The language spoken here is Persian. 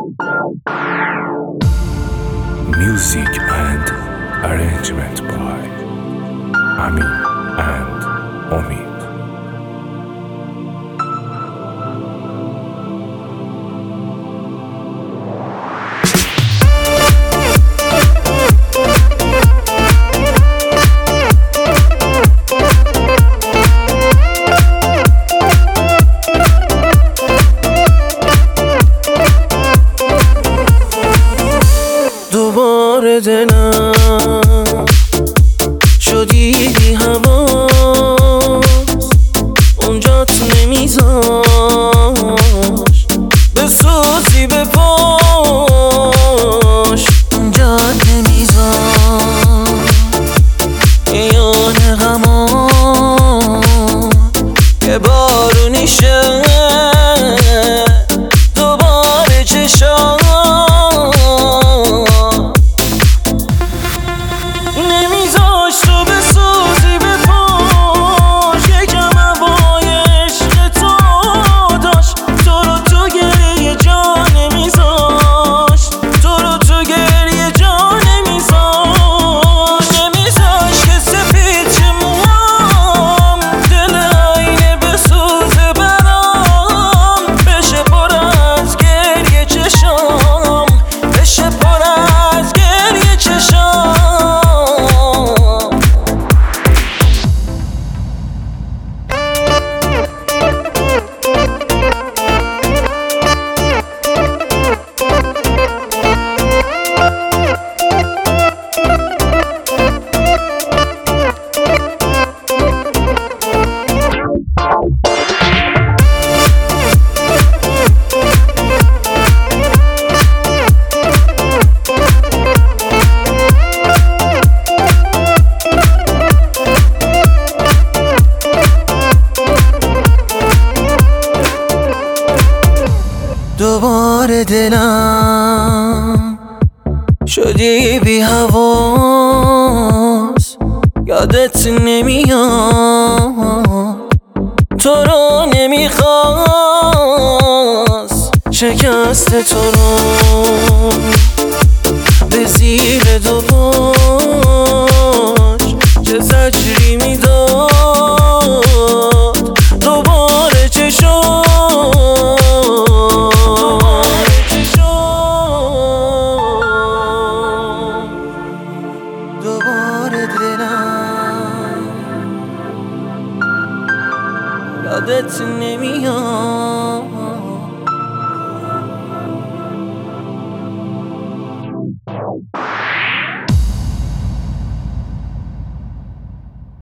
Music and arrangement by Amin and Omid. دوباره دلم شدی بی حواس، اونجات نمیذاش بسوزی به پاش، اونجات نمیذاش یان غمان که بارونیشه دوباره چشام دوباره دلم شدی بی حواس، یادت نمیاد تو رو نمیخواست، شکست تو رو به زیر دو پاش چه زجری میداد دوباره چشم دوباره دلم یادت نمیاد